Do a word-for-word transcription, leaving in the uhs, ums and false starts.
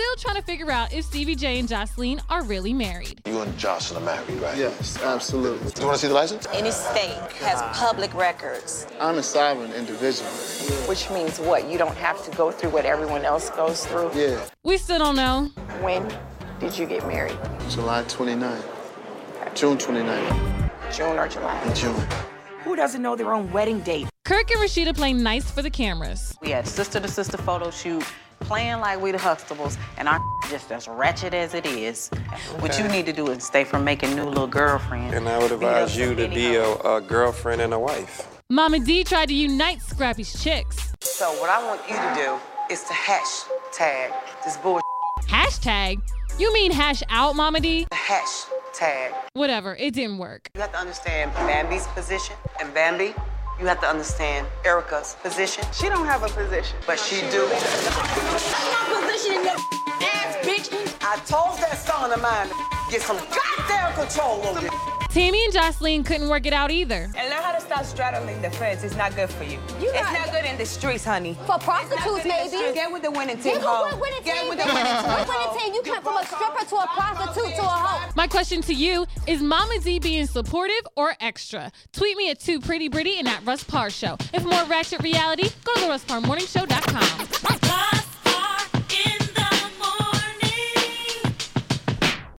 still trying to figure out if Stevie J and Joseline are really married. You and Jocelyn are married, right? Yes, absolutely. You want to see the license? Any state has public records. I'm a sovereign individual. Which means what? You don't have to go through what everyone else goes through? Yeah. We still don't know. When did you get married? July twenty-ninth. June twenty-ninth. June or July? In June. Who doesn't know their own wedding date? Kirk and Rashida play nice for the cameras. We had sister-to-sister photo shoot, playing like we the Huxtables, and our just as ratchet as it is. Okay. What you need to do is stay from making new little girlfriends. And I would advise you to be a, a girlfriend and a wife. Mama D tried to unite Scrappy's chicks. So what I want you to do is to hashtag this bullshit. Hashtag? You mean hash out, Mama D? Hashtag. Whatever, it didn't work. You have to understand Bambi's position, and Bambi, you have to understand Erica's position. She don't have a position, but she do. No position in your ass, bitch. I told that son of mine to get some goddamn control over it. Tammy and Joseline couldn't work it out either. And learn how to stop straddling the fence. It's not good for you. you it's not good in the streets, honey. For prostitutes, maybe. Get with the winning team, Get ho. with winning Get team. with the winning team. What winning team? You went from a stripper to a prostitute to a hoe. My question to you is Mama D being supportive or extra? Tweet me at Too Pretty Britty and at Russ Parr Show. And for more ratchet reality, go to the russ parr morning show dot com.